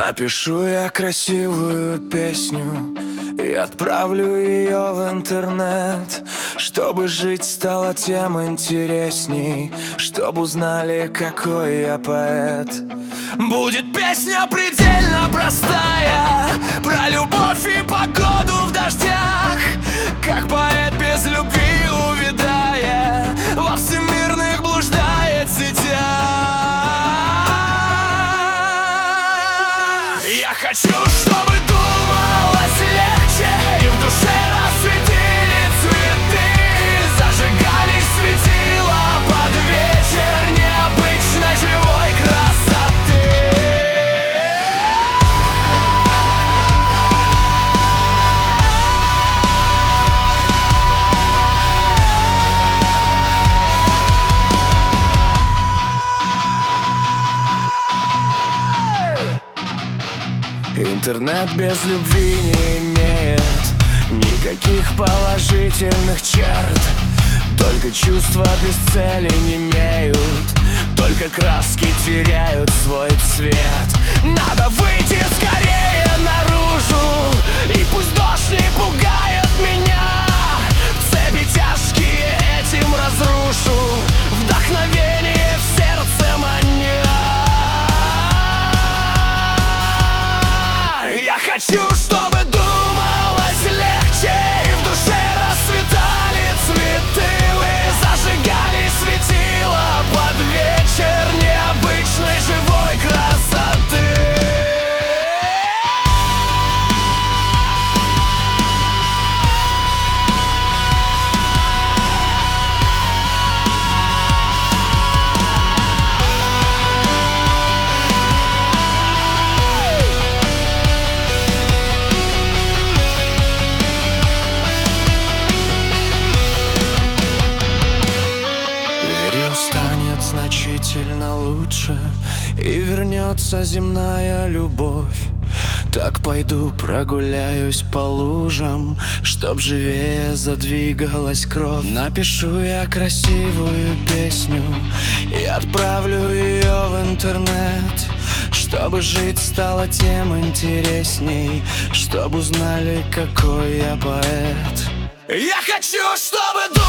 Напишу я красивую песню и отправлю ее в интернет, чтобы жить стало тем интересней, чтобы узнали, какой я поэт. Будет песня предельно простая, про любовь и погоду в дождях, как поэт без любви увядая, во всемирных блуждает сетях. Я хочу, чтобы думалось легче, и в душе расцветили цветы, зажигались светила под вечер необычной живой красоты. Интернет без любви не имеет никаких положительных черт, только чувства без цели не имеют, только краски теряют свой цвет. Надо выйти скорее наружу, и пусть дождь не пугает меня, цепи тяжкие этим разрушу, вдохновение в сердце маня. Я хочу, чтобы думалось легче, и в душе расцветали цветы, и зажигали светила под вечер необычной живой красоты. Станет значительно лучше, и вернется земная любовь. Так пойду прогуляюсь по лужам, чтоб живее задвигалась кровь. Напишу я красивую песню и отправлю ее в интернет, чтобы жить стало тем интересней, чтобы узнали, какой я поэт. Я хочу, чтобы